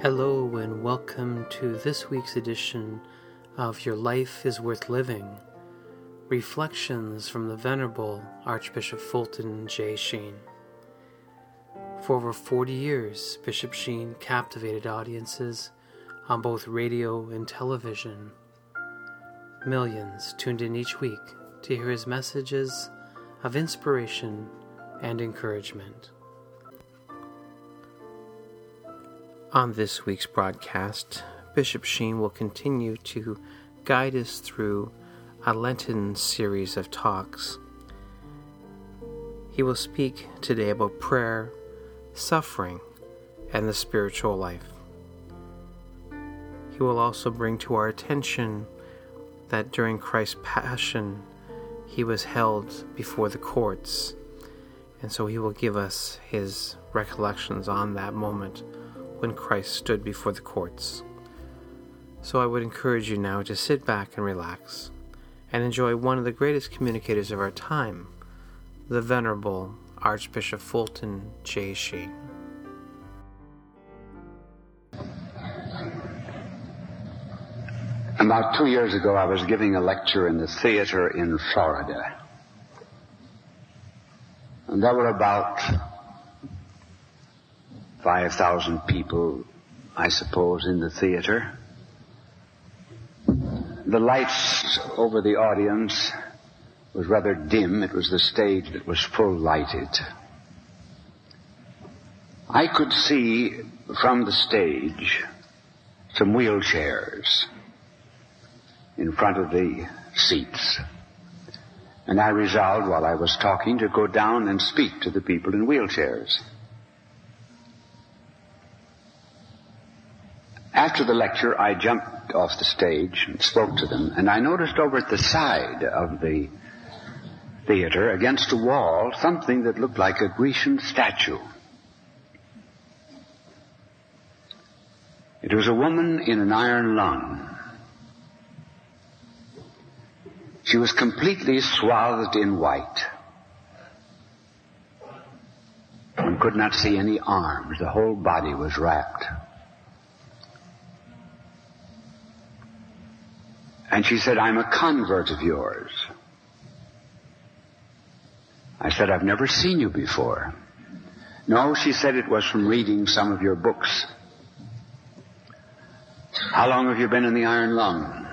Hello and welcome to this week's edition of Your Life is Worth Living, Reflections from the Venerable Archbishop Fulton J. Sheen. For over 40 years, Bishop Sheen captivated audiences on both radio and television. Millions tuned in each week to hear his messages of inspiration and encouragement. On this week's broadcast, Bishop Sheen will continue to guide us through a Lenten series of talks. He will speak today about prayer, suffering, and the spiritual life. He will also bring to our attention that during Christ's Passion, he was held before the courts, and so he will give us his recollections on that moment when Christ stood before the courts. So I would encourage you now to sit back and relax and enjoy one of the greatest communicators of our time, the Venerable Archbishop Fulton J. Sheen. About 2 years ago, I was giving a lecture in the theater in Florida. And there were about 5,000 people, I suppose, in the theater. The lights over the audience was rather dim. It was the stage that was full lighted. I could see from the stage some wheelchairs in front of the seats. And I resolved while I was talking to go down and speak to the people in wheelchairs. After the lecture, I jumped off the stage and spoke to them, and I noticed over at the side of the theater, against a wall, something that looked like a Grecian statue. It was a woman in an iron lung. She was completely swathed in white. One could not see any arms. The whole body was wrapped. And she said, "I'm a convert of yours." I said, "I've never seen you before." "No," she said, "it was from reading some of your books." "How long have you been in the iron lung?"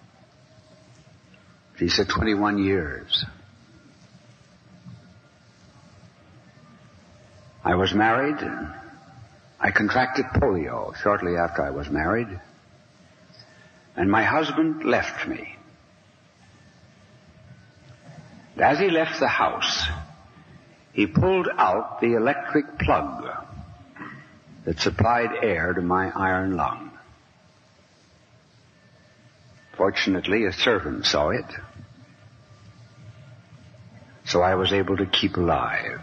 She said, 21 years. "I was married. I contracted polio shortly after I was married. And my husband left me. And as he left the house, he pulled out the electric plug that supplied air to my iron lung. Fortunately, a servant saw it, so I was able to keep alive.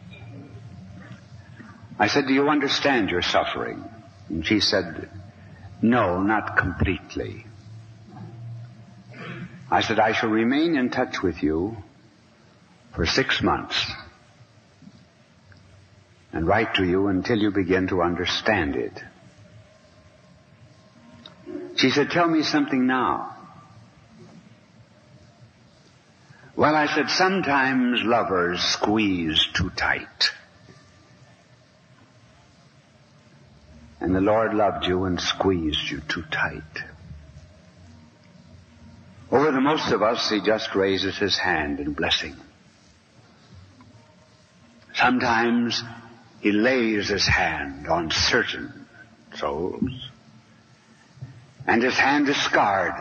I said, "Do you understand your suffering?" And she said, "No, not completely." I said, "I shall remain in touch with you for 6 months and write to you until you begin to understand it." She said, "Tell me something now." "Well," I said, "sometimes lovers squeeze too tight. And the Lord loved you and squeezed you too tight. Over the most of us, he just raises his hand in blessing. Sometimes he lays his hand on certain souls, and his hand is scarred,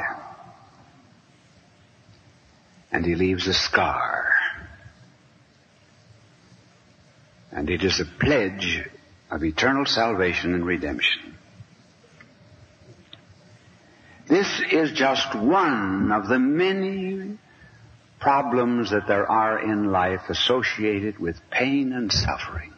and he leaves a scar. And it is a pledge of eternal salvation and redemption. This is just one of the many problems that there are in life associated with pain and suffering.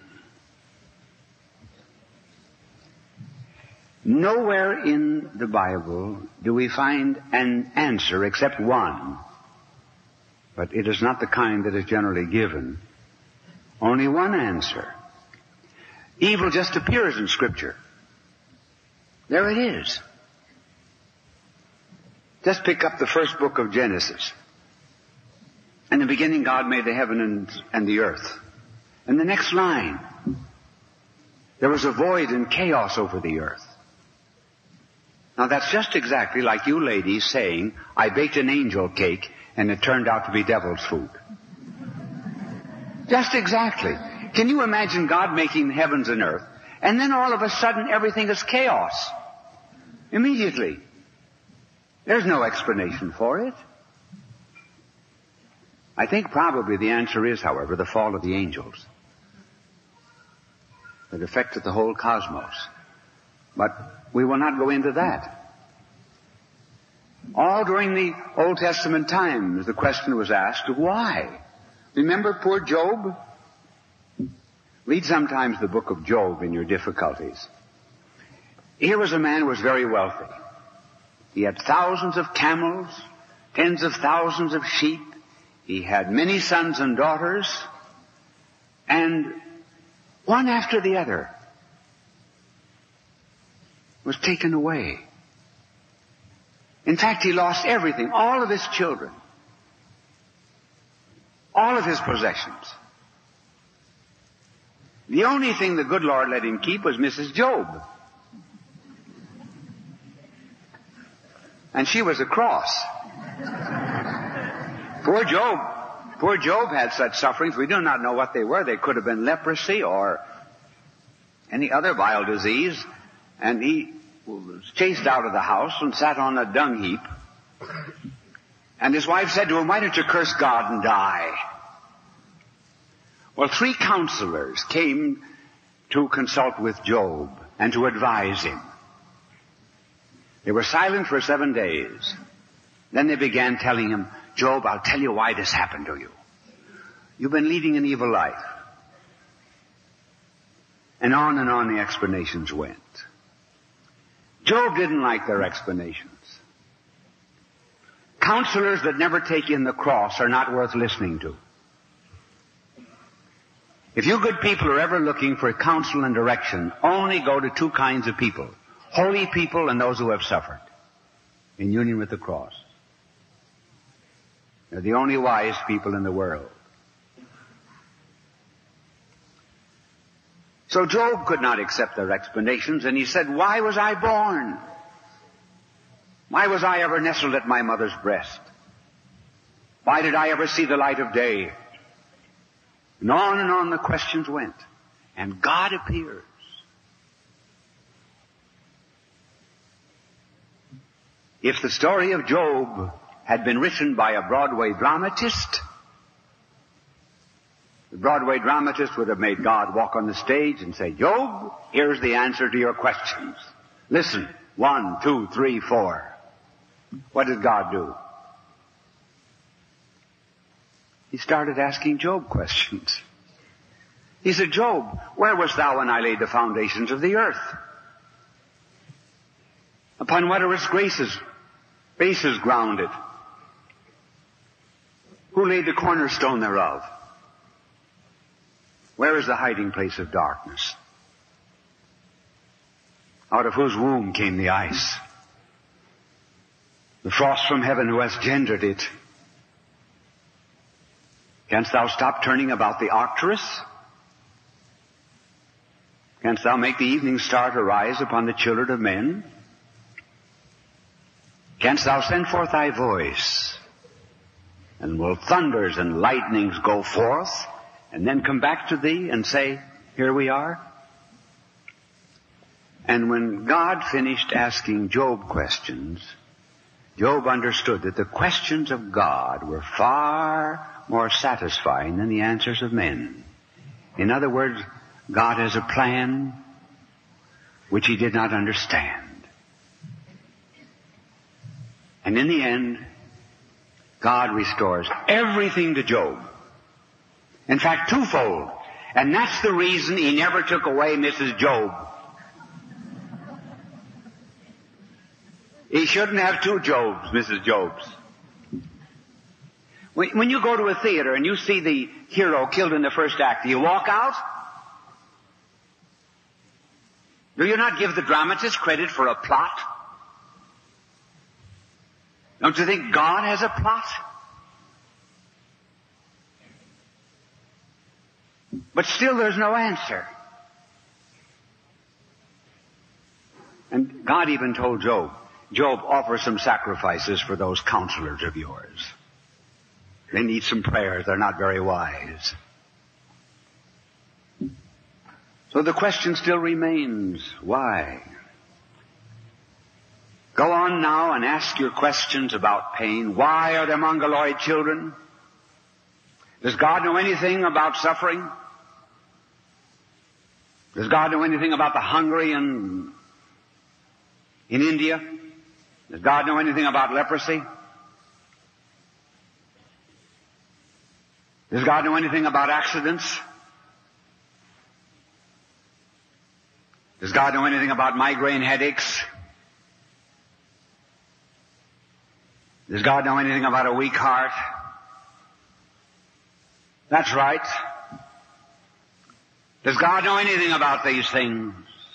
Nowhere in the Bible do we find an answer except one, but it is not the kind that is generally given. Only one answer. Evil just appears in Scripture. There it is. Just pick up the first book of Genesis. In the beginning, God made the heaven and the earth. And the next line, there was a void and chaos over the earth. Now that's just exactly like you ladies saying, I baked an angel cake and it turned out to be devil's food. Just exactly. Can you imagine God making heavens and earth, and then all of a sudden everything is chaos? Immediately. There's no explanation for it. I think probably the answer is, however, the fall of the angels that affected the whole cosmos. But we will not go into that. All during the Old Testament times, the question was asked, why? Remember poor Job? Read sometimes the book of Job in your difficulties. Here was a man who was very wealthy. He had thousands of camels, tens of thousands of sheep. He had many sons and daughters, and one after the other was taken away. In fact, he lost everything, all of his children, all of his possessions. The only thing the good Lord let him keep was Mrs. Job. And she was a cross. Poor Job had such sufferings. We do not know what they were. They could have been leprosy or any other vile disease. And he was chased out of the house and sat on a dung heap. And his wife said to him, why don't you curse God and die? Well, 3 counselors came to consult with Job and to advise him. They were silent for 7 days. Then they began telling him, Job, I'll tell you why this happened to you. You've been leading an evil life. And on the explanations went. Job didn't like their explanations. Counselors that never take in the cross are not worth listening to. If you good people are ever looking for counsel and direction, only go to 2 kinds of people. Holy people and those who have suffered in union with the cross. They're the only wise people in the world. So Job could not accept their explanations, and he said, why was I born? Why was I ever nestled at my mother's breast? Why did I ever see the light of day? And on the questions went. And God appears. If the story of Job had been written by a Broadway dramatist, the Broadway dramatist would have made God walk on the stage and say, Job, here's the answer to your questions. Listen, 1, 2, 3, 4. What did God do? He started asking Job questions. He said, Job, where wast thou when I laid the foundations of the earth? Upon what are its bases grounded? Who laid the cornerstone thereof? Where is the hiding place of darkness? Out of whose womb came the ice? The frost from heaven, who has gendered it? Canst thou stop turning about the Arcturus? Canst thou make the evening star to rise upon the children of men? Canst thou send forth thy voice? And will thunders and lightnings go forth and then come back to thee and say, here we are? And when God finished asking Job questions, Job understood that the questions of God were far more satisfying than the answers of men. In other words, God has a plan which he did not understand. And in the end, God restores everything to Job. In fact, twofold. And that's the reason he never took away Mrs. Job. He shouldn't have 2 Jobs, Mrs. Jobs. When you go to a theater and you see the hero killed in the first act, do you walk out? Do you not give the dramatist credit for a plot? Don't you think God has a plot? But still there's no answer. And God even told Job, Job, offer some sacrifices for those counselors of yours. They need some prayers. They're not very wise. So the question still remains, why? Go on now and ask your questions about pain. Why are there mongoloid children? Does God know anything about suffering? Does God know anything about the hungry in India? Does God know anything about leprosy? Does God know anything about accidents? Does God know anything about migraine headaches? Does God know anything about a weak heart? That's right. Does God know anything about these things?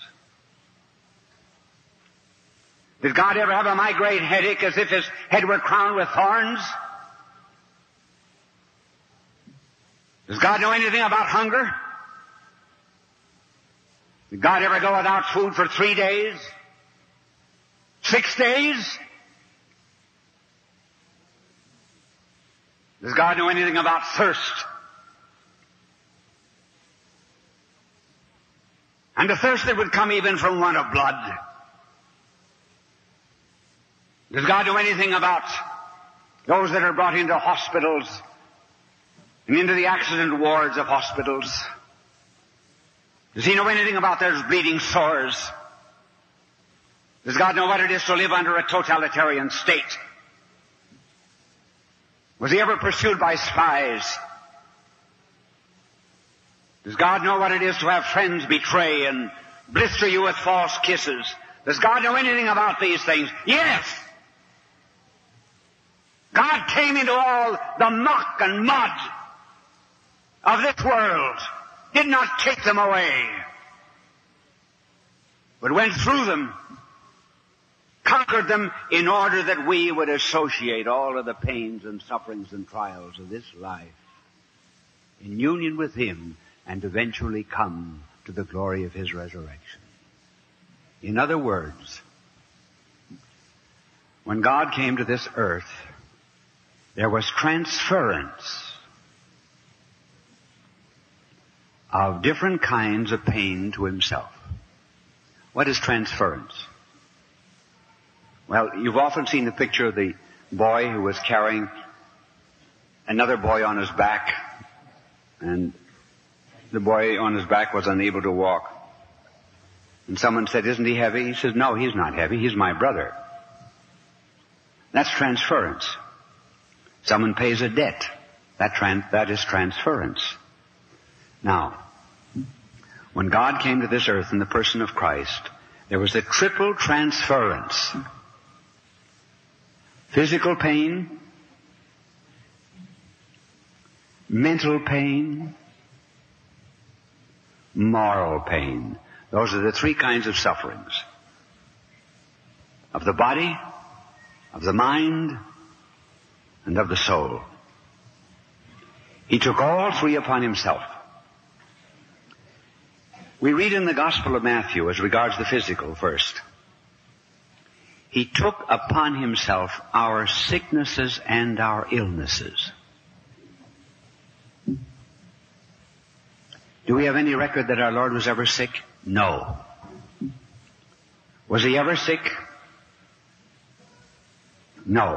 Did God ever have a migraine headache as if his head were crowned with thorns? Does God know anything about hunger? Did God ever go without food for 3 days? 6 days? Does God know anything about thirst? And the thirst that would come even from want of blood. Does God know anything about those that are brought into hospitals and into the accident wards of hospitals? Does He know anything about their bleeding sores? Does God know what it is to live under a totalitarian state? Was He ever pursued by spies? Does God know what it is to have friends betray and blister you with false kisses? Does God know anything about these things? Yes! God came into all the muck and mud of this world, did not take them away, but went through them, conquered them in order that we would associate all of the pains and sufferings and trials of this life in union with Him and eventually come to the glory of His resurrection. In other words, when God came to this earth, there was transference of different kinds of pain to Himself. What is transference? Well, you've often seen the picture of the boy who was carrying another boy on his back, and the boy on his back was unable to walk. And someone said, "Isn't he heavy?" He says, "No, he's not heavy. He's my brother." That's transference. Someone pays a debt. That is transference. Now, when God came to this earth in the person of Christ, there was a triple transference. Physical pain, mental pain, moral pain. Those are the three kinds of sufferings. Of the body, of the mind, and of the soul. He took all three upon Himself. We read in the Gospel of Matthew, as regards the physical first, He took upon Himself our sicknesses and our illnesses. Do we have any record that our Lord was ever sick? No. Was He ever sick? No.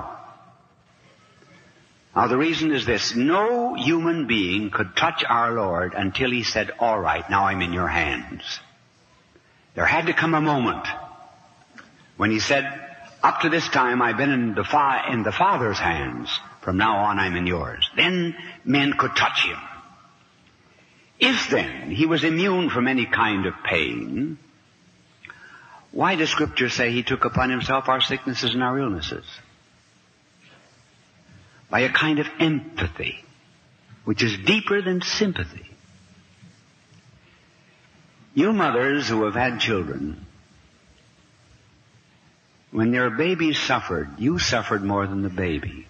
Now the reason is this: no human being could touch our Lord until He said, "All right, now I'm in your hands." There had to come a moment when He said, "Up to this time I've been in the Father's hands. From now on I'm in yours." Then men could touch Him. If then He was immune from any kind of pain, why does Scripture say He took upon Himself our sicknesses and our illnesses? By a kind of empathy, which is deeper than sympathy. You mothers who have had children, when their babies suffered, you suffered more than the baby.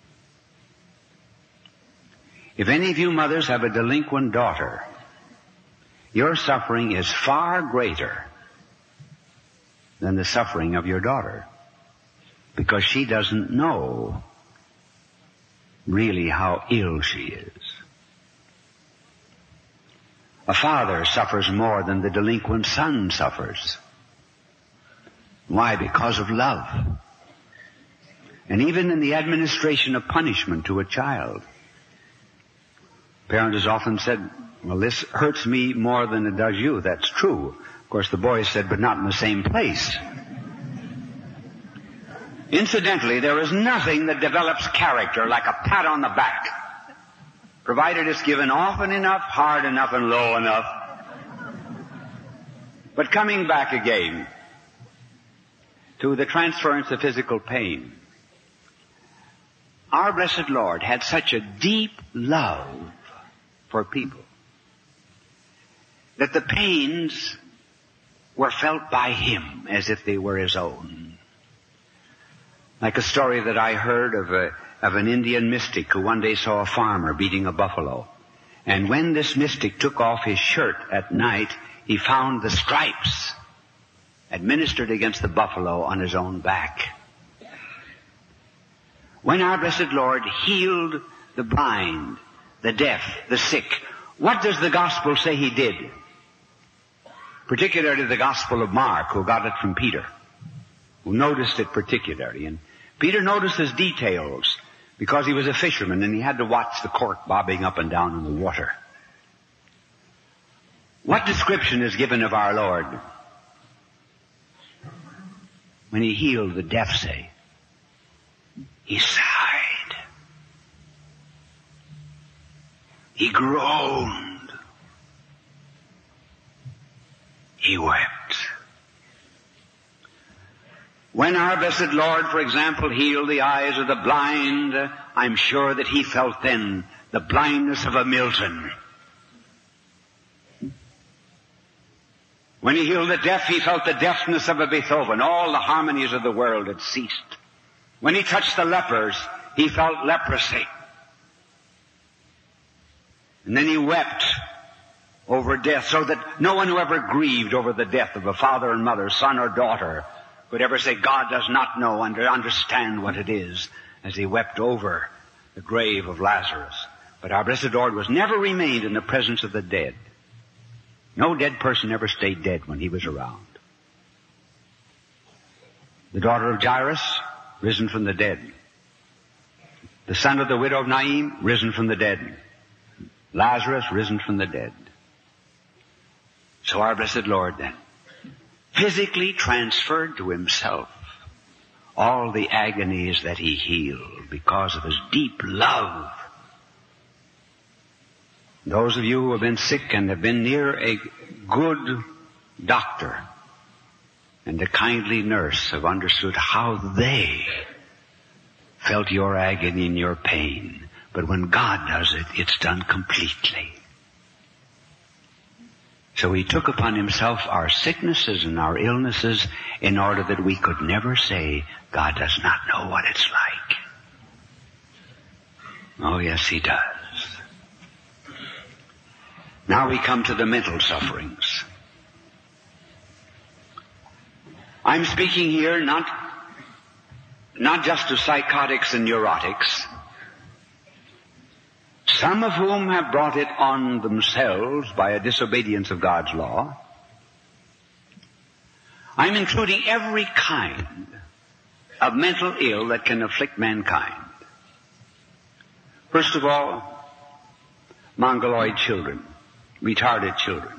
If any of you mothers have a delinquent daughter, your suffering is far greater than the suffering of your daughter, because she doesn't know really how ill she is. A father suffers more than the delinquent son suffers. Why? Because of love. And even in the administration of punishment to a child, a parent has often said, well, this hurts me more than it does you. That's true. Of course, the boy said, but not in the same place. Incidentally, there is nothing that develops character like a pat on the back, provided it's given often enough, hard enough, and low enough. But coming back again to the transference of physical pain, our blessed Lord had such a deep love for people that the pains were felt by Him as if they were His own. Like a story that I heard of an Indian mystic who one day saw a farmer beating a buffalo. And when this mystic took off his shirt at night, he found the stripes administered against the buffalo on his own back. When our blessed Lord healed the blind, the deaf, the sick, what does the gospel say He did? Particularly the gospel of Mark, who got it from Peter, who noticed it particularly. And Peter notices details because he was a fisherman and he had to watch the cork bobbing up and down in the water. What description is given of our Lord when He healed the deaf, say? He sighed. He groaned. He wept. When our blessed Lord, for example, healed the eyes of the blind, I'm sure that He felt then the blindness of a Milton. When He healed the deaf, He felt the deafness of a Beethoven. All the harmonies of the world had ceased. When He touched the lepers, He felt leprosy. And then He wept over death, so that no one who ever grieved over the death of a father and mother, son or daughter, could ever say, God does not know and understand what it is, as He wept over the grave of Lazarus. But our blessed Lord was never remained in the presence of the dead. No dead person ever stayed dead when He was around. The daughter of Jairus, risen from the dead. The son of the widow of Naim, risen from the dead. Lazarus, risen from the dead. So our blessed Lord then physically transferred to Himself all the agonies that He healed because of His deep love. Those of you who have been sick and have been near a good doctor and a kindly nurse have understood how they felt your agony and your pain. But when God does it, it's done completely. So He took upon Himself our sicknesses and our illnesses in order that we could never say, God does not know what it's like. Oh, yes, He does. Now we come to the mental sufferings. I'm speaking here not just of psychotics and neurotics, some of whom have brought it on themselves by a disobedience of God's law. I'm including every kind of mental ill that can afflict mankind. First of all, mongoloid children, retarded children.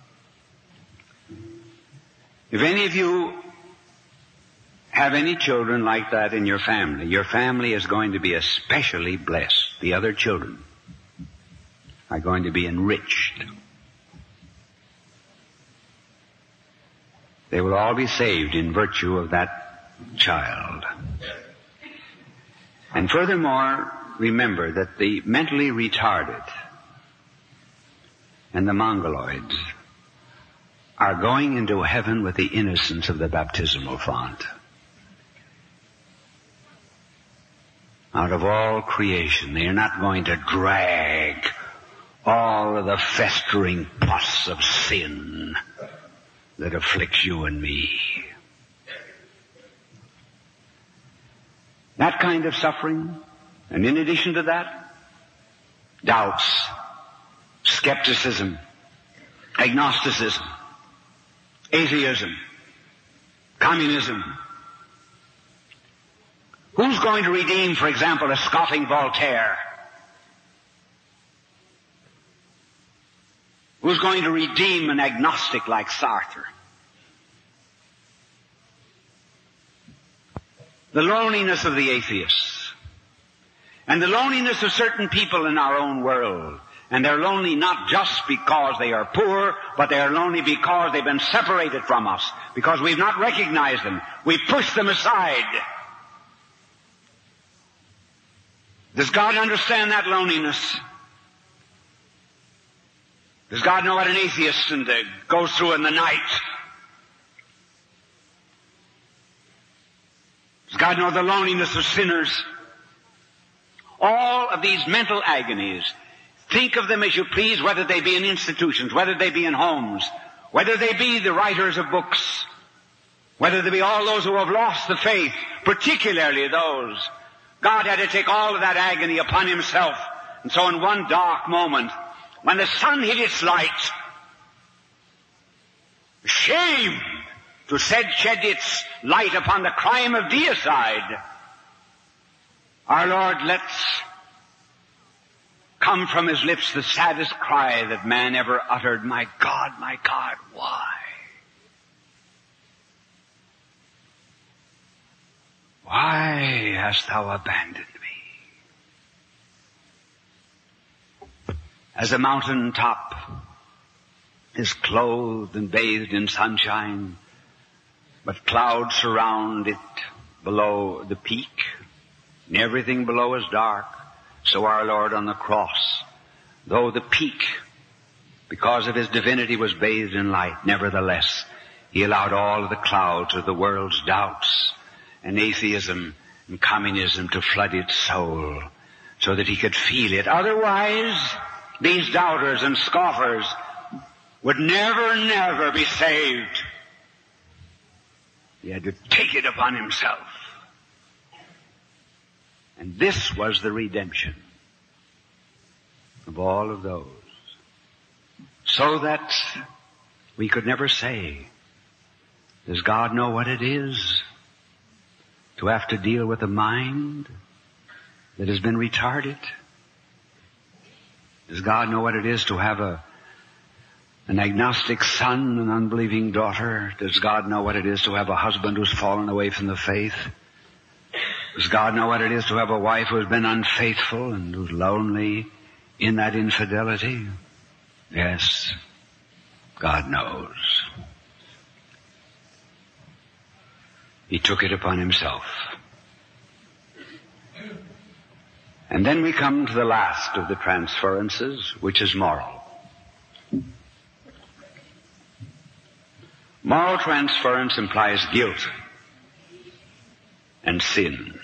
If any of you have any children like that in your family is going to be especially blessed. The other children are going to be enriched. They will all be saved in virtue of that child. And furthermore, remember that the mentally retarded and the mongoloids are going into heaven with the innocence of the baptismal font. Out of all creation, they are not going to drag all of the festering pus of sin that afflicts you and me. That kind of suffering, and in addition to that, doubts, skepticism, agnosticism, atheism, communism. Who's going to redeem, for example, a scoffing Voltaire? Who's going to redeem an agnostic like Sartre? The loneliness of the atheists, and the loneliness of certain people in our own world. And they're lonely not just because they are poor, but they are lonely because they've been separated from us, because we've not recognized them. We've pushed them aside. Does God understand that loneliness? Does God know what an atheist goes through in the night? Does God know the loneliness of sinners? All of these mental agonies, think of them as you please, whether they be in institutions, whether they be in homes, whether they be the writers of books, whether they be all those who have lost the faith, particularly those. God had to take all of that agony upon himself. And so in one dark moment, when the sun hid its light, shame to shed its light upon the crime of deicide, our Lord lets come from his lips the saddest cry that man ever uttered, my God, why? Why hast thou abandoned me? As a mountain top is clothed and bathed in sunshine, but clouds surround it below the peak, and everything below is dark, so our Lord on the cross, though the peak, because of his divinity, was bathed in light, nevertheless, he allowed all of the clouds of the world's doubts and atheism and communism to flood its soul so that he could feel it. Otherwise, these doubters and scoffers would never be saved. He had to take it upon himself. And this was the redemption of all of those. So that we could never say, does God know what it is to have to deal with a mind that has been retarded? Does God know what it is to have an agnostic son, an unbelieving daughter? Does God know what it is to have a husband who's fallen away from the faith? Does God know what it is to have a wife who has been unfaithful and who's lonely in that infidelity? Yes, God knows. He took it upon himself. And then we come to the last of the transferences, which is moral. Moral transference implies guilt and sin.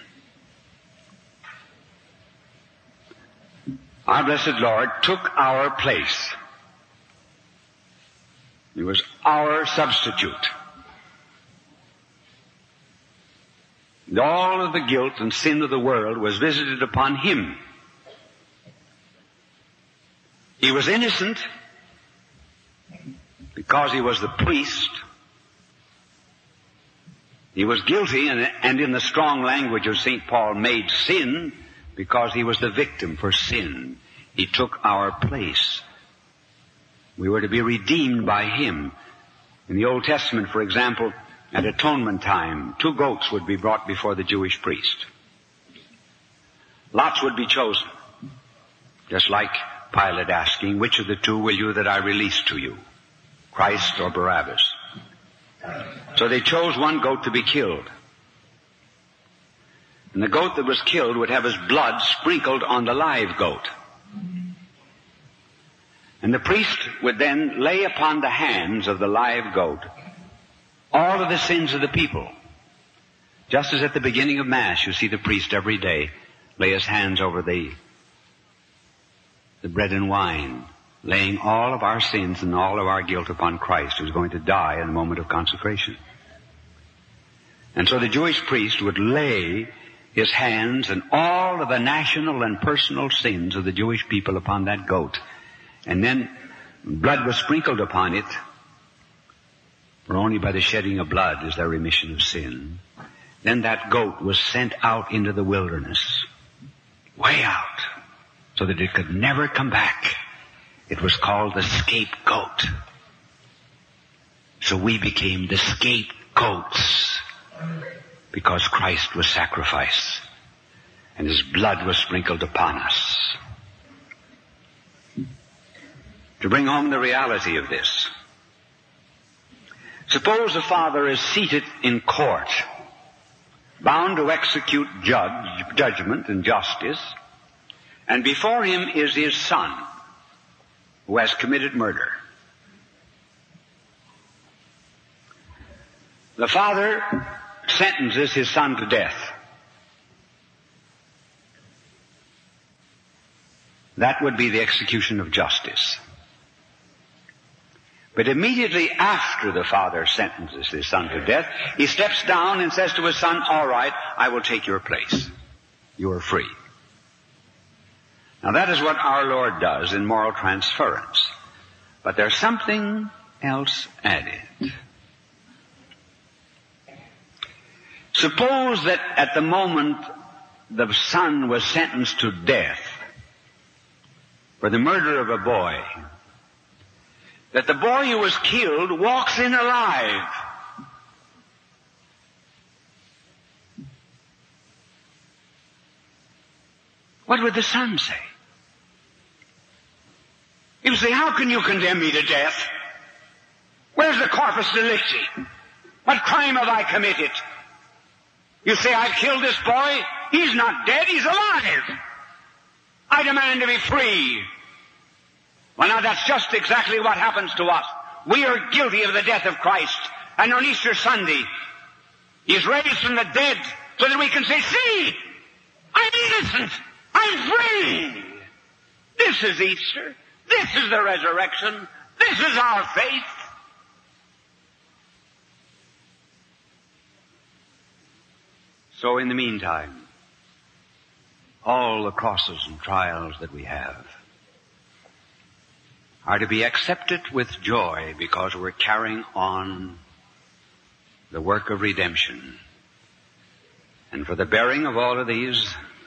Our blessed Lord took our place. He was our substitute. And all of the guilt and sin of the world was visited upon him. He was innocent because he was the priest. He was guilty, and in the strong language of St. Paul, made sin because he was the victim for sin. He took our place. We were to be redeemed by him. In the Old Testament, for example, at atonement time, 2 goats would be brought before the Jewish priest. Lots would be chosen. Just like Pilate asking, which of the 2 will you that I release to you? Christ or Barabbas? So they chose one goat to be killed. And the goat that was killed would have his blood sprinkled on the live goat. And the priest would then lay upon the hands of the live goat all of the sins of the people. Just as at the beginning of Mass, you see the priest every day lay his hands over the bread and wine, laying all of our sins and all of our guilt upon Christ, who's going to die in the moment of consecration. And so the Jewish priest would lay his hands and all of the national and personal sins of the Jewish people upon that goat. And then blood was sprinkled upon it, for only by the shedding of blood is there remission of sin. Then that goat was sent out into the wilderness, way out, so that it could never come back. It was called the scapegoat. So we became the scapegoats because Christ was sacrificed and his blood was sprinkled upon us. To bring home the reality of this, suppose a father is seated in court, bound to execute judgment and justice, and before him is his son, who has committed murder. The father sentences his son to death. That would be the execution of justice. But immediately after the father sentences his son to death, he steps down and says to his son, all right, I will take your place. You are free. Now that is what our Lord does in moral transference. But there's something else added. Suppose that at the moment the son was sentenced to death for the murder of a boy, that the boy who was killed walks in alive. What would the son say? He would say, how can you condemn me to death? Where's the corpus delicti? What crime have I committed? You say I've killed this boy? He's not dead, he's alive. I demand to be free. Well, now that's just exactly what happens to us. We are guilty of the death of Christ. And on Easter Sunday, he's raised from the dead so that we can say, see, I'm innocent. I'm free. This is Easter. This is the resurrection. This is our faith. So in the meantime, all the crosses and trials that we have are to be accepted with joy because we're carrying on the work of redemption. And for the bearing of all of these,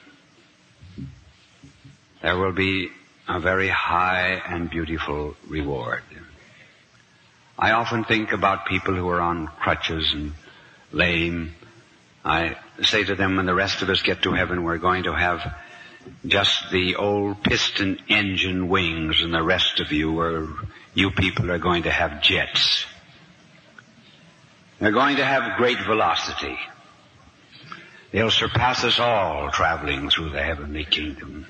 there will be a very high and beautiful reward. I often think about people who are on crutches and lame. I say to them, when the rest of us get to heaven, we're going to have just the old piston engine wings, and the rest of you people are going to have jets. They're going to have great velocity. They'll surpass us all traveling through the heavenly kingdom.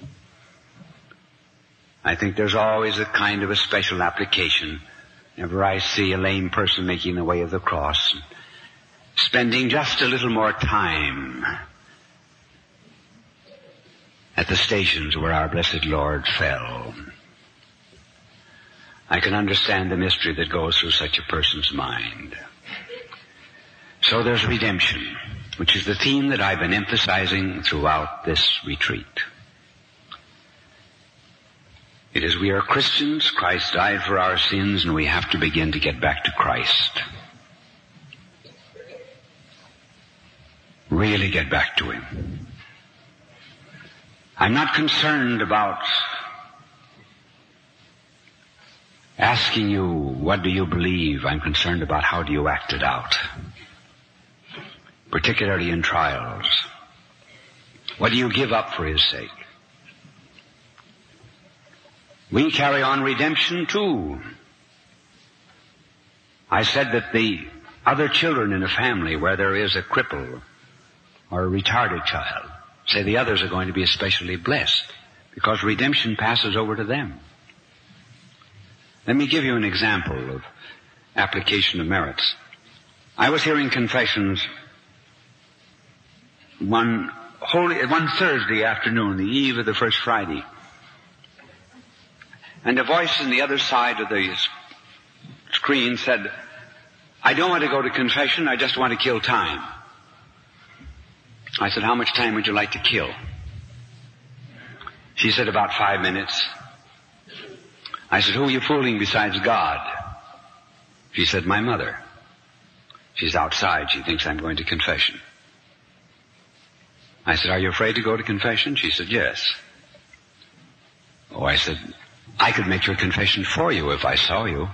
I think there's always a kind of a special application whenever I see a lame person making the way of the cross, spending just a little more time at the stations where our blessed Lord fell. I can understand the mystery that goes through such a person's mind. So there's redemption, which is the theme that I've been emphasizing throughout this retreat. It is we are Christians, Christ died for our sins, and we have to begin to get back to Christ. Really get back to Him. I'm not concerned about asking you, what do you believe? I'm concerned about how do you act it out, particularly in trials. What do you give up for His sake? We carry on redemption too. I said that the other children in a family where there is a cripple or a retarded child, say the others are going to be especially blessed because redemption passes over to them. Let me give you an example of application of merits. I was hearing confessions one Thursday afternoon, the eve of the first Friday. And a voice on the other side of the screen said, I don't want to go to confession, I just want to kill time. I said, how much time would you like to kill? She said, about 5 minutes. I said, who are you fooling besides God? She said, my mother. She's outside. She thinks I'm going to confession. I said, are you afraid to go to confession? She said, yes. Oh, I said, I could make your confession for you if I saw you.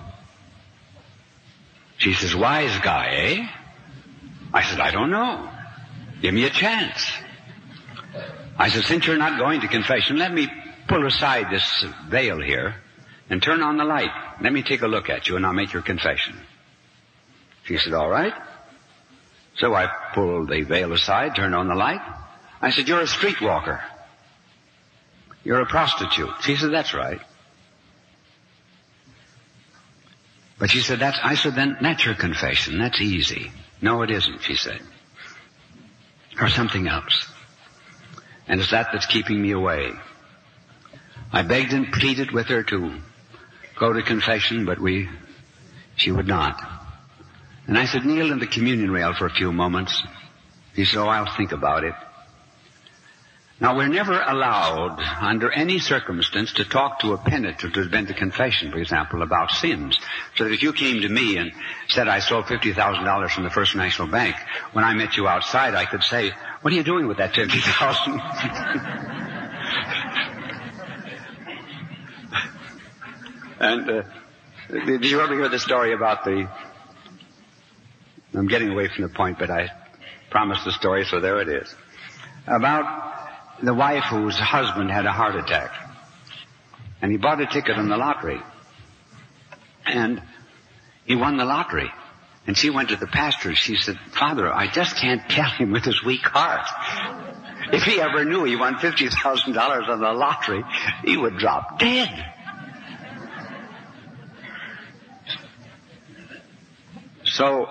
She says, wise guy, eh? I said, I don't know. Give me a chance. I said, since you're not going to confession, let me pull aside this veil here and turn on the light. Let me take a look at you and I'll make your confession. She said, all right. So I pulled the veil aside, turned on the light. I said, you're a streetwalker. You're a prostitute. She said, that's right. But she said, I said, then that's your confession. That's easy. No, it isn't, she said. Or something else. And it's that's keeping me away. I begged and pleaded with her to go to confession, but she would not. And I said, kneel in the communion rail for a few moments. He said, oh, I'll think about it. Now, we're never allowed, under any circumstance, to talk to a penitent who's been to confession, for example, about sins. So that if you came to me and said, I stole $50,000 from the First National Bank, when I met you outside, I could say, what are you doing with that $50,000? And did you ever hear the story about I'm getting away from the point, but I promised the story, so there it is. About the wife whose husband had a heart attack. And he bought a ticket on the lottery. And he won the lottery. And she went to the pastor. She said, Father, I just can't tell him with his weak heart. If he ever knew he won $50,000 on the lottery, he would drop dead. So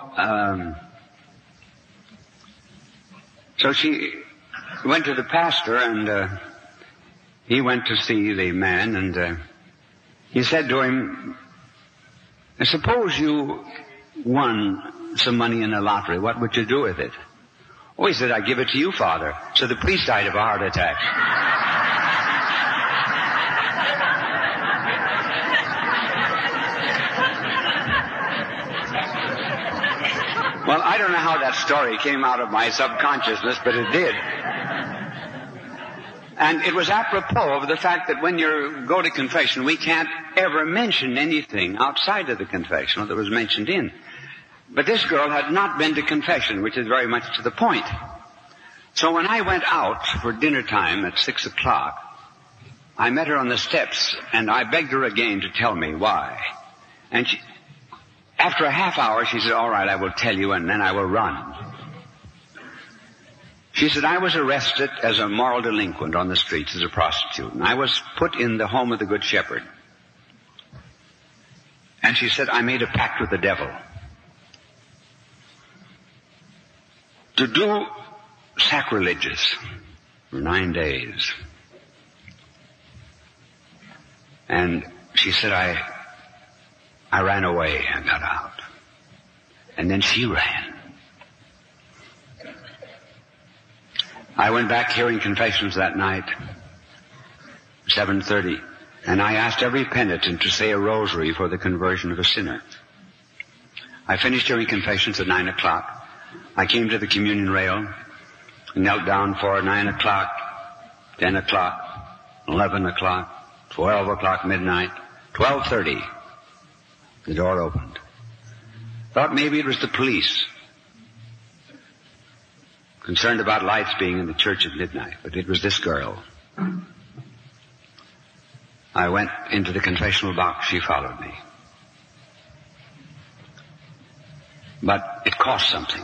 she went to the pastor, and he went to see the man, and he said to him, suppose you won some money in the lottery, what would you do with it? Oh, he said, I'd give it to you, Father. So the priest died of a heart attack. Well, I don't know how that story came out of my subconsciousness, but it did. And it was apropos of the fact that when you go to confession, we can't ever mention anything outside of the confessional that was mentioned in. But this girl had not been to confession, which is very much to the point. So when I went out for dinner time at 6 o'clock, I met her on the steps, and I begged her again to tell me why. And after a half hour, she said, all right, I will tell you, and then I will run. She said, I was arrested as a moral delinquent on the streets as a prostitute, and I was put in the home of the Good Shepherd. And she said, I made a pact with the devil to do sacrilegious for 9 days. And she said, I ran away and got out. And then she ran. I went back hearing confessions that night, 7:30, and I asked every penitent to say a rosary for the conversion of a sinner. I finished hearing confessions at 9 o'clock. I came to the communion rail, knelt down for 9 o'clock, 10 o'clock, 11 o'clock, 12 o'clock, midnight, 12:30. The door opened. Thought maybe it was the police, concerned about lights being in the church at midnight, but it was this girl. I went into the confessional box. She followed me. But it cost something.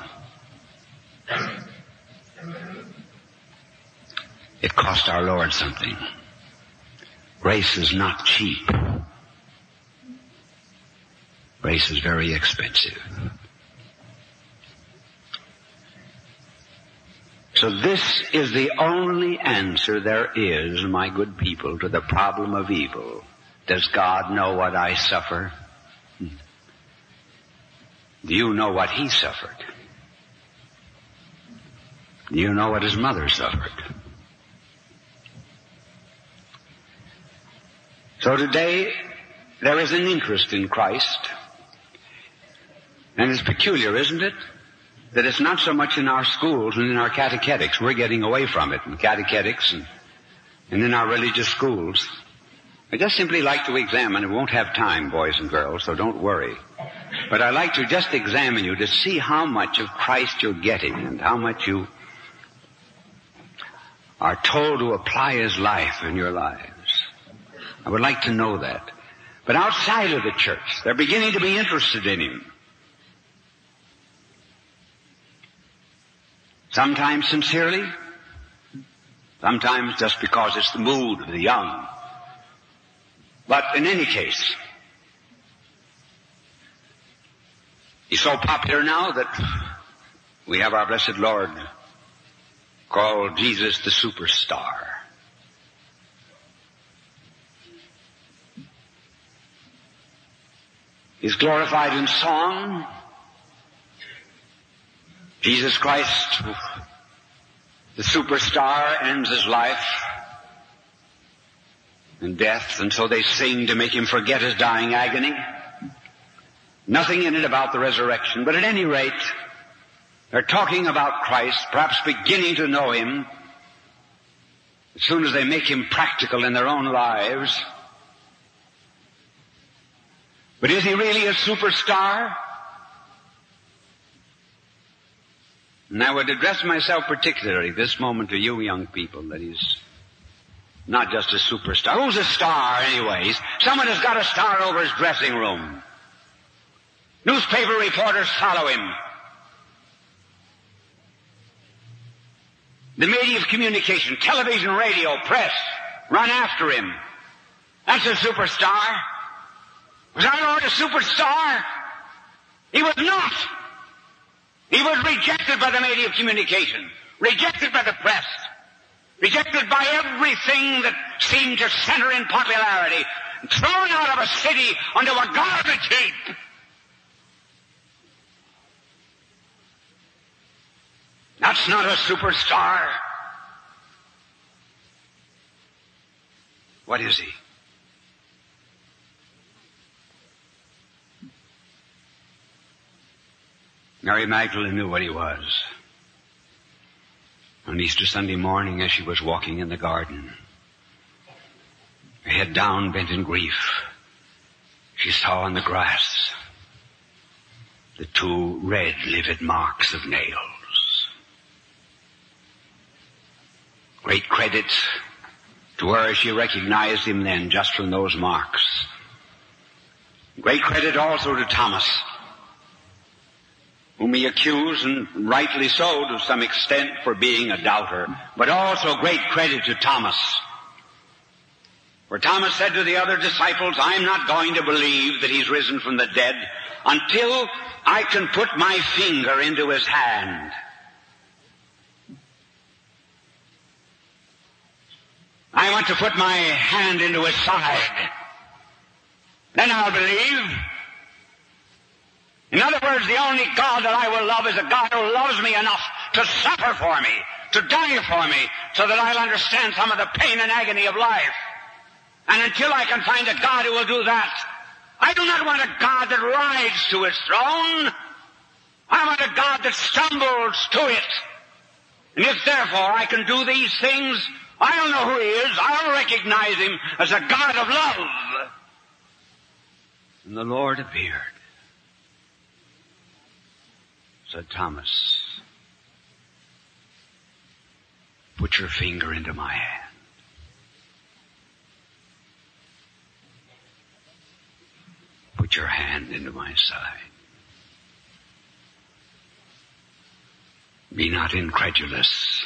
It cost our Lord something. Grace is not cheap. Grace is very expensive. So this is the only answer there is, my good people, to the problem of evil. Does God know what I suffer? Do you know what he suffered? Do you know what his mother suffered? So today, there is an interest in Christ. And it's peculiar, isn't it? That it's not so much in our schools and in our catechetics. We're getting away from it in catechetics and in our religious schools. I just simply like to examine. We won't have time, boys and girls, so don't worry. But I like to just examine you to see how much of Christ you're getting and how much you are told to apply his life in your lives. I would like to know that. But outside of the church, they're beginning to be interested in him. Sometimes sincerely, sometimes just because it's the mood of the young. But in any case, he's so popular now that we have our blessed Lord called Jesus the Superstar. He's glorified in song. Jesus Christ, the superstar, ends his life in death, and so they sing to make him forget his dying agony. Nothing in it about the resurrection, but at any rate, they're talking about Christ, perhaps beginning to know him, as soon as they make him practical in their own lives. But is he really a superstar? And I would address myself particularly this moment to you young people, that he's not just a superstar. Who's a star anyways? Someone has got a star over his dressing room. Newspaper reporters follow him. The media of communication, television, radio, press, run after him. That's a superstar. Was our Lord a superstar? He was not. He was rejected by the media of communication, rejected by the press, rejected by everything that seemed to center in popularity, thrown out of a city onto a garbage heap. That's not a superstar. What is he? Mary Magdalene knew what he was. On Easter Sunday morning, as she was walking in the garden, her head down, bent in grief, she saw on the grass the 2 red, livid marks of nails. Great credit to her as she recognized him then just from those marks. Great credit also to Thomas, whom he accused, and rightly so to some extent, for being a doubter, but also great credit to Thomas. For Thomas said to the other disciples, I'm not going to believe that he's risen from the dead until I can put my finger into his hand. I want to put my hand into his side. Then I'll believe. In other words, the only God that I will love is a God who loves me enough to suffer for me, to die for me, so that I'll understand some of the pain and agony of life. And until I can find a God who will do that, I do not want a God that rides to his throne. I want a God that stumbles to it. And if therefore I can do these things, I'll know who he is. I'll recognize him as a God of love. And the Lord appeared. Said Thomas, put your finger into my hand. Put your hand into my side. Be not incredulous,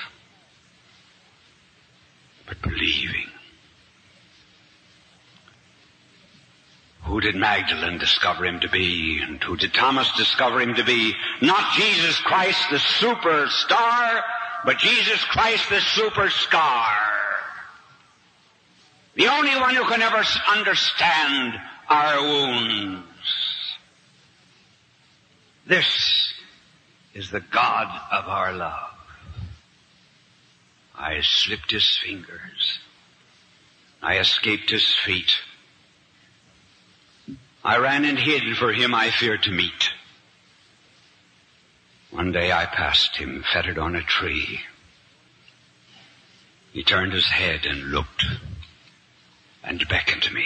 but believing. Who did Magdalene discover him to be? And who did Thomas discover him to be? Not Jesus Christ the superstar, but Jesus Christ the superscar. The only one who can ever understand our wounds. This is the God of our love. I slipped his fingers. I escaped his feet. I ran and hid for him I feared to meet. One day I passed him, fettered on a tree. He turned his head and looked and beckoned to me.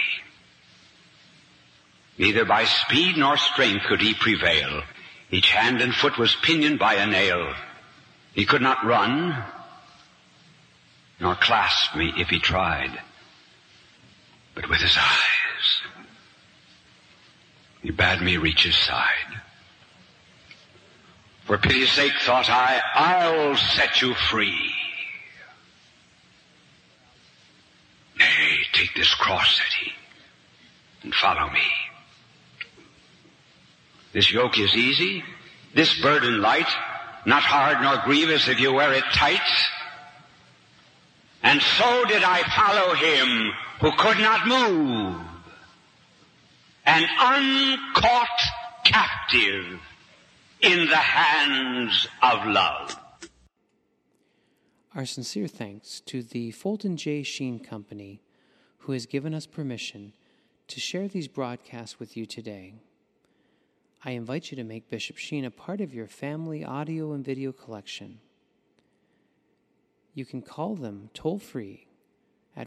Neither by speed nor strength could he prevail. Each hand and foot was pinioned by a nail. He could not run, nor clasp me if he tried, but with his eyes he bade me reach his side. For pity's sake, thought I, I'll set you free. Nay, take this cross, said he, and follow me. This yoke is easy, this burden light, not hard nor grievous if you wear it tight. And so did I follow him who could not move, an uncaught captive in the hands of love. Our sincere thanks to the Fulton J. Sheen Company, who has given us permission to share these broadcasts with you today. I invite you to make Bishop Sheen a part of your family audio and video collection. You can call them toll-free at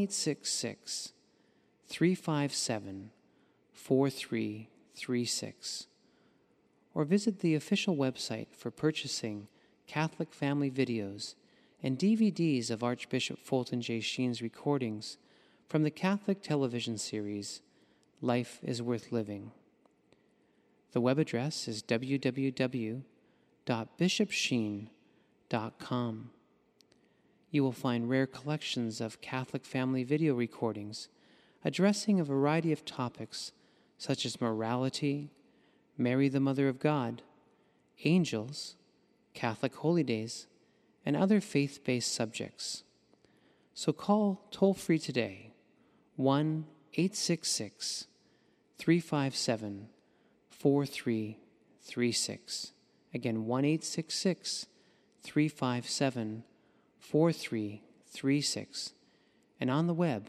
1-866-357-4336 or visit the official website for purchasing Catholic family videos and DVDs of Archbishop Fulton J. Sheen's recordings from the Catholic television series Life is Worth Living. The web address is www.bishopsheen.com. You will find rare collections of Catholic family video recordings addressing a variety of topics such as morality, Mary the Mother of God, angels, Catholic holy days, and other faith-based subjects. So call toll-free today, 1-866-357-4336. Again, 1-866-357-4336. And on the web,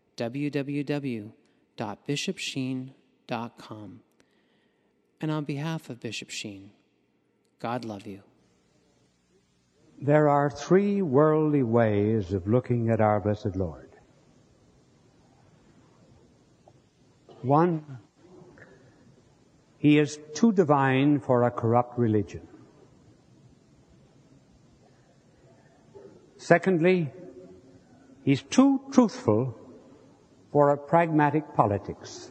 www.bishopsheen.com. And on behalf of Bishop Sheen, God love you. There are three worldly ways of looking at our blessed Lord. One, he is too divine for a corrupt religion. Secondly, he's too truthful for a pragmatic politics.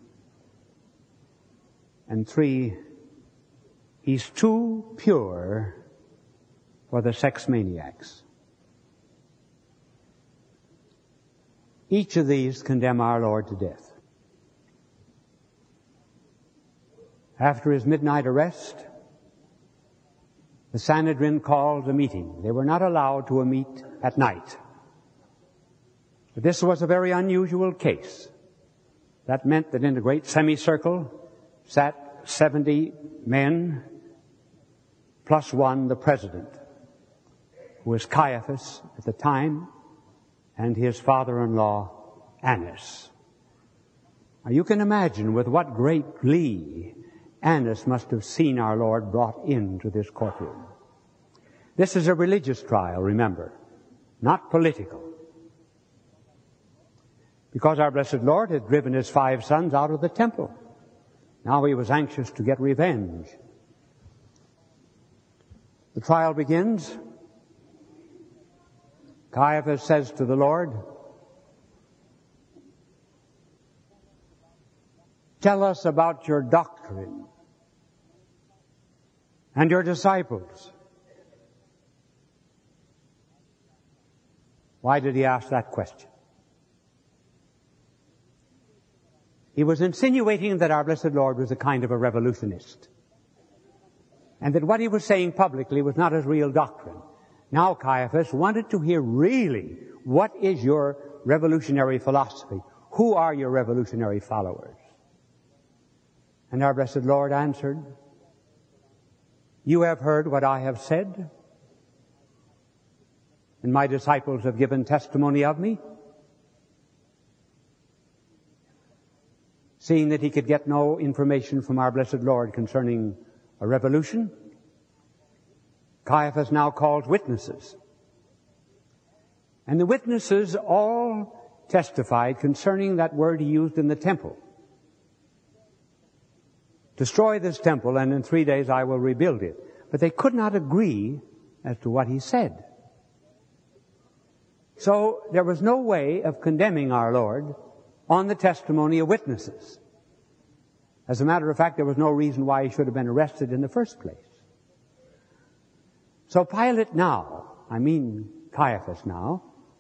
And three, he's too pure for the sex maniacs. Each of these condemn our Lord to death. After his midnight arrest, the Sanhedrin called a meeting. They were not allowed to meet at night. But this was a very unusual case. That meant that in a great semicircle sat 70 men, plus one, the president, who was Caiaphas at the time, and his father-in-law, Annas. Now you can imagine with what great glee Annas must have seen our Lord brought into this courtroom. This is a religious trial, remember, not political. Because our blessed Lord had driven his 5 sons out of the temple. Now he was anxious to get revenge. The trial begins. Caiaphas says to the Lord, "Tell us about your doctrine and your disciples." Why did he ask that question? He was insinuating that our blessed Lord was a kind of a revolutionist, and that what he was saying publicly was not his real doctrine. Now Caiaphas wanted to hear really, what is your revolutionary philosophy? Who are your revolutionary followers? And our blessed Lord answered, you have heard what I have said, and my disciples have given testimony of me. Seeing that he could get no information from our blessed Lord concerning a revolution, Caiaphas now calls witnesses. And the witnesses all testified concerning that word he used in the temple. Destroy this temple, and in 3 days I will rebuild it. But they could not agree as to what he said. So there was no way of condemning our Lord on the testimony of witnesses. As a matter of fact, there was no reason why he should have been arrested in the first place. So Pilate now, Caiaphas now,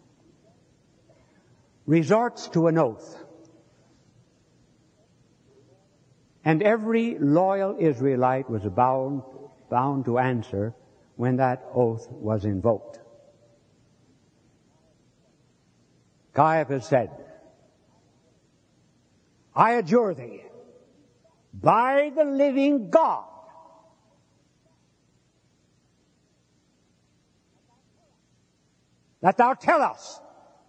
resorts to an oath. And every loyal Israelite was bound to answer when that oath was invoked. Caiaphas said, I adjure thee, by the living God, that thou tell us,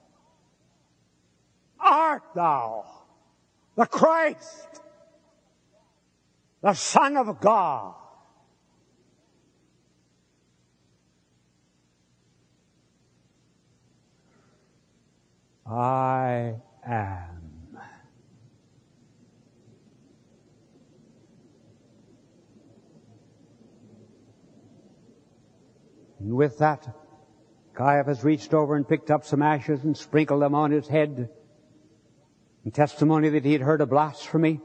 art thou the Christ, the Son of God? I am. And with that, Caiaphas reached over and picked up some ashes and sprinkled them on his head in testimony that he had heard a blasphemy.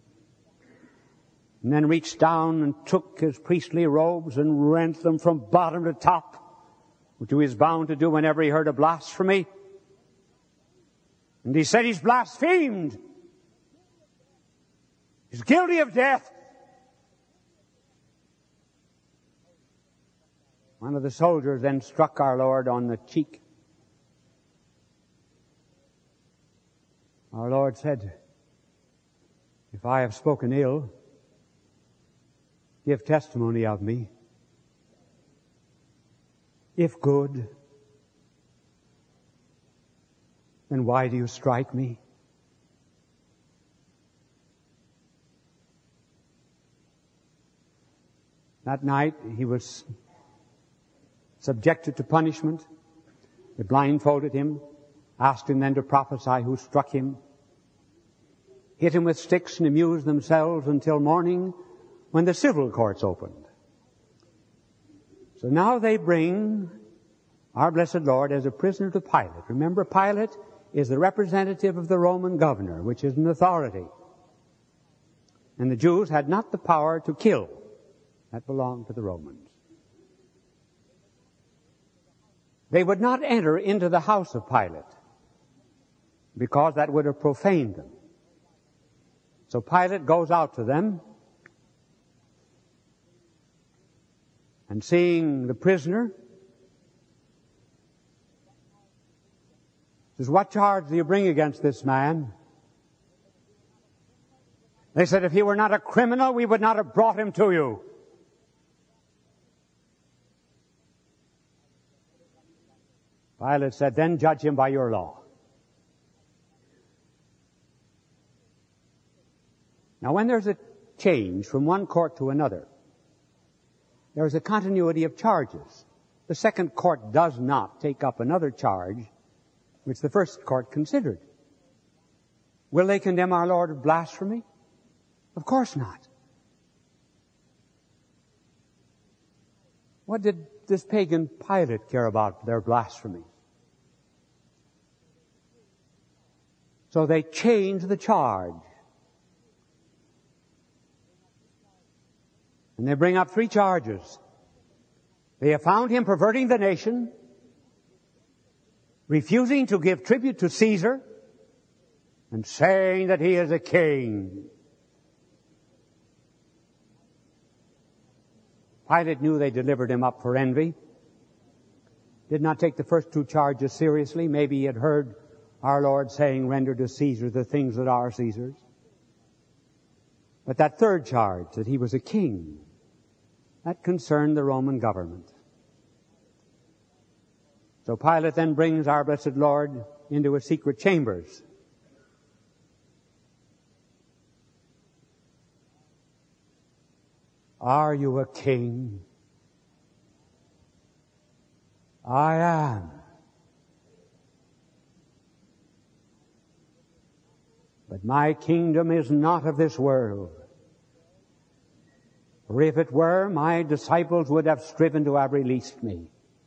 And then reached down and took his priestly robes and rent them from bottom to top, which he was bound to do whenever he heard a blasphemy. And he said he's blasphemed. He's guilty of death. One of the soldiers then struck our Lord on the cheek. Our Lord said, if I have spoken ill, give testimony of me. If good, then why do you strike me? That night he was subjected to punishment. They blindfolded him, asked him then to prophesy who struck him, hit him with sticks and amused themselves until morning when the civil courts opened. So now they bring our blessed Lord as a prisoner to Pilate. Remember, Pilate is the representative of the Roman governor, which is an authority. And the Jews had not the power to kill. That belonged to the Romans. They would not enter into the house of Pilate because that would have profaned them. So Pilate goes out to them, and seeing the prisoner, says, what charge do you bring against this man? They said, if he were not a criminal, we would not have brought him to you. Pilate said, then judge him by your law. Now, when there's a change from one court to another, there is a continuity of charges. The second court does not take up another charge which the first court considered. Will they condemn our Lord of blasphemy? Of course not. What did this pagan Pilate care about their blasphemy? So they changed the charge. And they bring up 3 charges. They have found him perverting the nation, refusing to give tribute to Caesar, and saying that he is a king. Pilate knew they delivered him up for envy. Did not take the first two charges seriously. Maybe he had heard our Lord saying, "Render to Caesar the things that are Caesar's." But that third charge, that he was a king, that concerned the Roman government. So Pilate then brings our blessed Lord into his secret chambers. "Are you a king?" "I am." "But my kingdom is not of this world. For if it were, my disciples would have striven to have released me."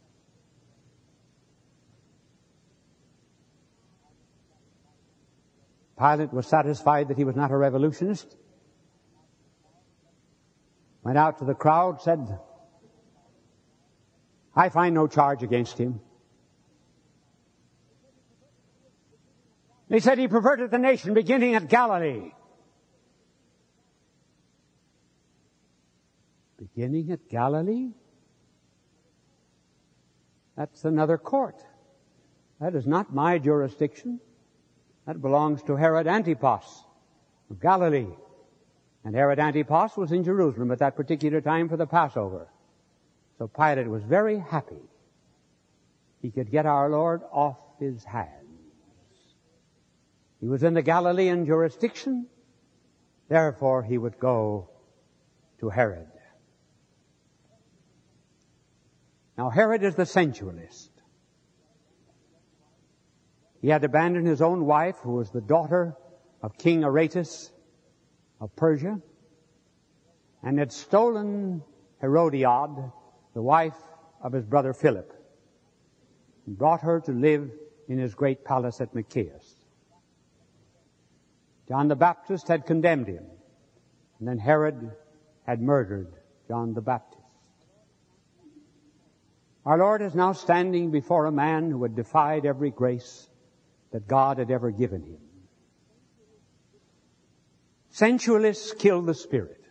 Pilate was satisfied that he was not a revolutionist. Went out to the crowd, said, "I find no charge against him." They said he perverted the nation beginning at Galilee. Beginning at Galilee? That's another court. That is not my jurisdiction. That belongs to Herod Antipas of Galilee. And Herod Antipas was in Jerusalem at that particular time for the Passover. So Pilate was very happy he could get our Lord off his hands. He was in the Galilean jurisdiction, therefore he would go to Herod. Now Herod is the sensualist. He had abandoned his own wife, who was the daughter of King Aretas of Persia, and had stolen Herodiad, the wife of his brother Philip, and brought her to live in his great palace at Machaeus. John the Baptist had condemned him, and then Herod had murdered John the Baptist. Our Lord is now standing before a man who had defied every grace that God had ever given him. Sensualists kill the spirit.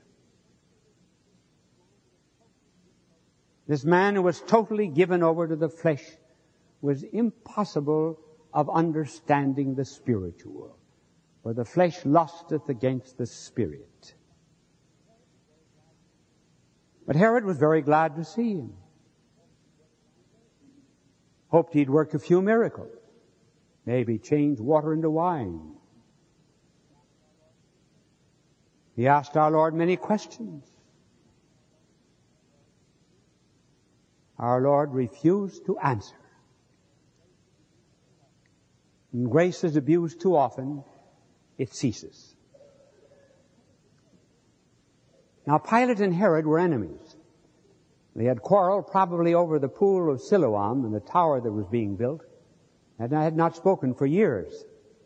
This man who was totally given over to the flesh was impossible of understanding the spiritual, for the flesh lusteth against the spirit. But Herod was very glad to see him. Hoped he'd work a few miracles. Maybe change water into wine. He asked our Lord many questions. Our Lord refused to answer. When grace is abused too often, it ceases. Now Pilate and Herod were enemies. They had quarreled probably over the pool of Siloam and the tower that was being built, and had not spoken for years.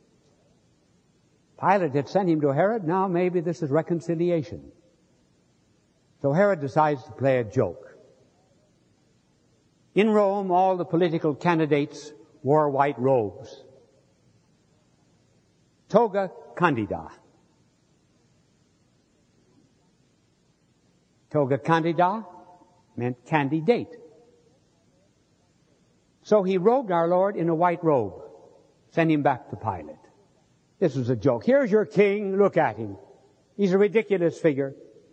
Pilate had sent him to Herod. Now maybe this is reconciliation. So Herod decides to play a joke. In Rome, all the political candidates wore white robes. Toga candida. Toga candida meant candidate. So he robed our Lord in a white robe, sent him back to Pilate. This was a joke. Here's your king, look at him. He's a ridiculous figure.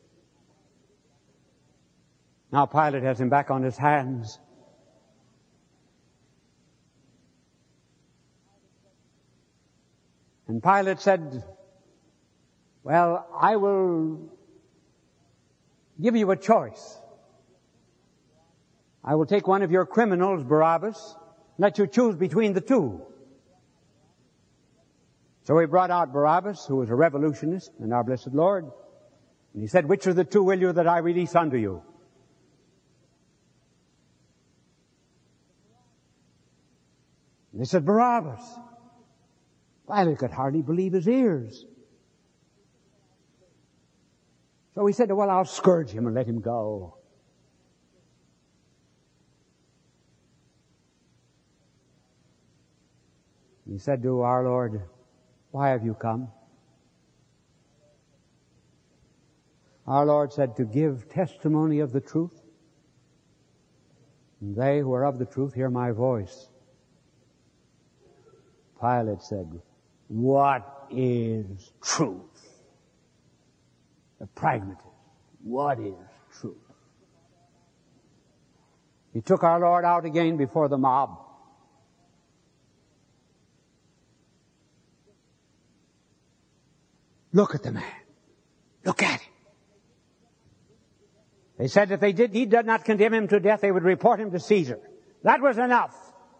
Now Pilate has him back on his hands. And Pilate said, "Well, I will give you a choice. I will take one of your criminals, Barabbas, let you choose between the two." So he brought out Barabbas, who was a revolutionist, and our blessed Lord. And he said, "Which of the two will you that I release unto you?" And they said, "Barabbas." Pilate could hardly believe his ears. So he said, "Well, I'll scourge him and let him go." He said to our Lord, Why have you come? Our Lord said to give testimony of the truth. And they who are of the truth hear my voice. Pilate said, what is truth? The pragmatist. What is truth? He took our Lord out again before the mob. Look at the man. Look at him. They said if he did not condemn him to death, they would report him to Caesar. That was enough.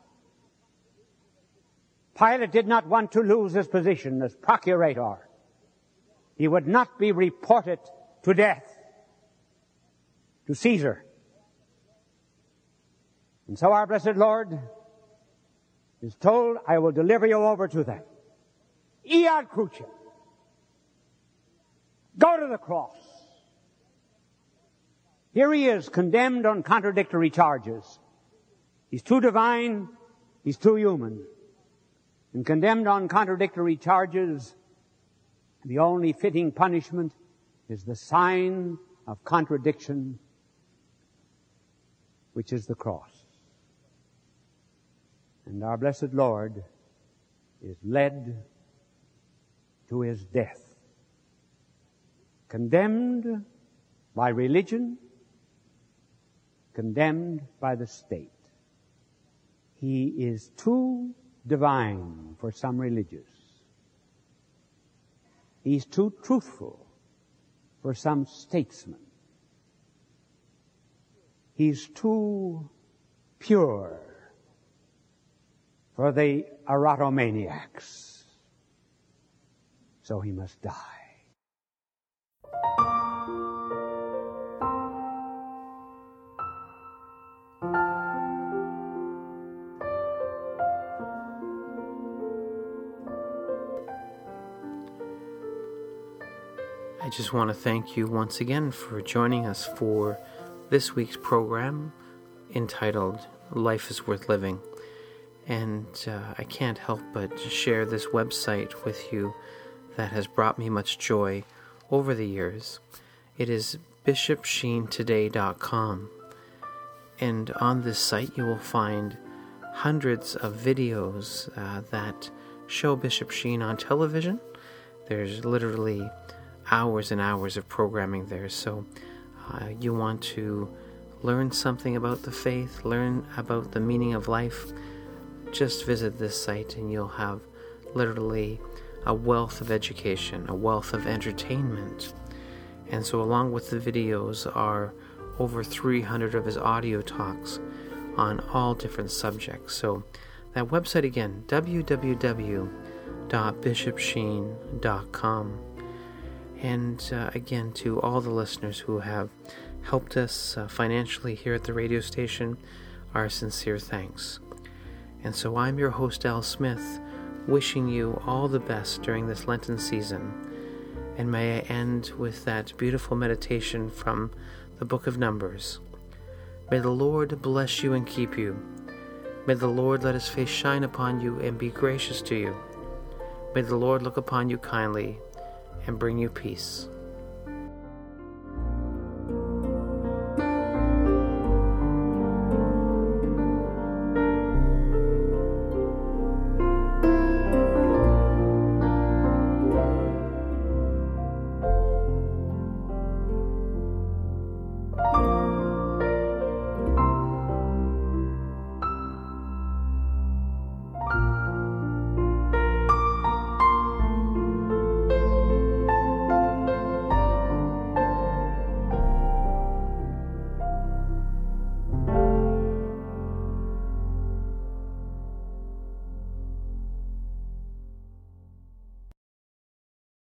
Pilate did not want to lose his position as procurator. He would not be reported to death, to Caesar. And so our blessed Lord is told, I will deliver you over to them. Iad cruce. Go to the cross. Here he is, condemned on contradictory charges. He's too divine, he's too human. And condemned on contradictory charges, the only fitting punishment is the sign of contradiction, which is the cross. And our blessed Lord is led to his death. Condemned by religion, condemned by the state. He is too divine for some religious. He's too truthful for some statesmen. He's too pure for the erotomaniacs. So he must die. I just want to thank you once again for joining us for this week's program entitled Life is Worth Living. And I can't help but share this website with you that has brought me much joy over the years. It is bishopsheentoday.com. And on this site you will find hundreds of videos that show Bishop Sheen on television. There's literally hours and hours of programming there. So you want to learn something about the faith, learn about the meaning of life, just visit this site and you'll have literally a wealth of education, a wealth of entertainment. And so along with the videos are over 300 of his audio talks on all different subjects. So that website again, www.bishopsheen.com. And again, to all the listeners who have helped us financially here at the radio station, our sincere thanks. And so I'm your host, Al Smith, wishing you all the best during this Lenten season. And may I end with that beautiful meditation from the book of Numbers. May the Lord bless you and keep you. May the Lord let his face shine upon you and be gracious to you. May the Lord look upon you kindly and bring you peace.